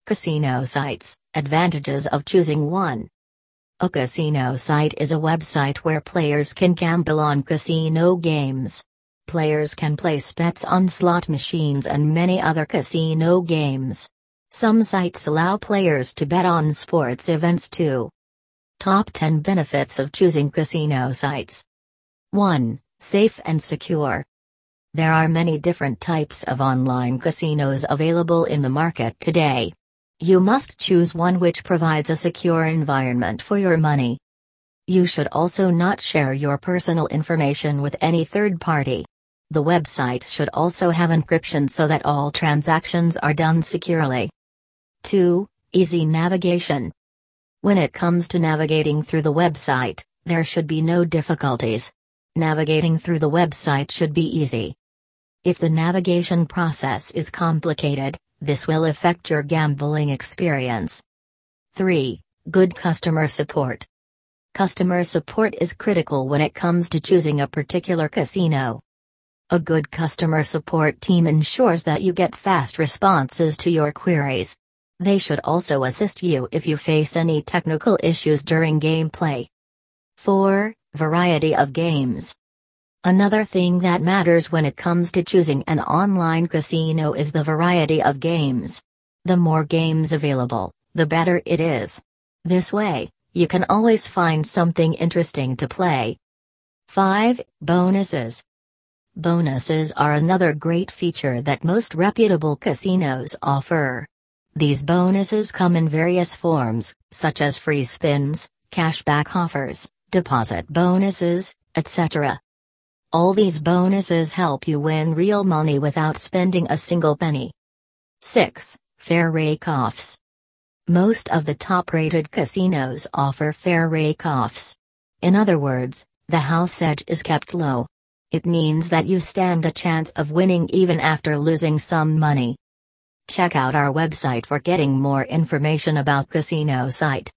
Casino sites, advantages of choosing one. A casino site is a website where players can gamble on casino games. Players can place bets on slot machines and many other casino games. Some sites allow players to bet on sports events too. Top 10 benefits of choosing casino sites. 1. Safe and secure. There are many different types of online casinos available in the market today. You must choose one which provides a secure environment for your money. You should also not share your personal information with any third party. The website should also have encryption so that all transactions are done securely. 2. Easy navigation. When it comes to navigating through the website, there should be no difficulties. Navigating through the website should be easy. If the navigation process is complicated, this will affect your gambling experience. 3. Good customer support. Customer support is critical when it comes to choosing a particular casino. A good customer support team ensures that you get fast responses to your queries. They should also assist you if you face any technical issues during gameplay. 4. Variety of games. Another thing that matters when it comes to choosing an online casino is the variety of games. The more games available, the better it is. This way, you can always find something interesting to play. 5. Bonuses. Bonuses are another great feature that most reputable casinos offer. These bonuses come in various forms, such as free spins, cashback offers, deposit bonuses, etc. All these bonuses help you win real money without spending a single penny. 6. Fair rake-offs. Most of the top-rated casinos offer fair rake-offs. In other words, the house edge is kept low. It means that you stand a chance of winning even after losing some money. Check out our website for getting more information about casino site.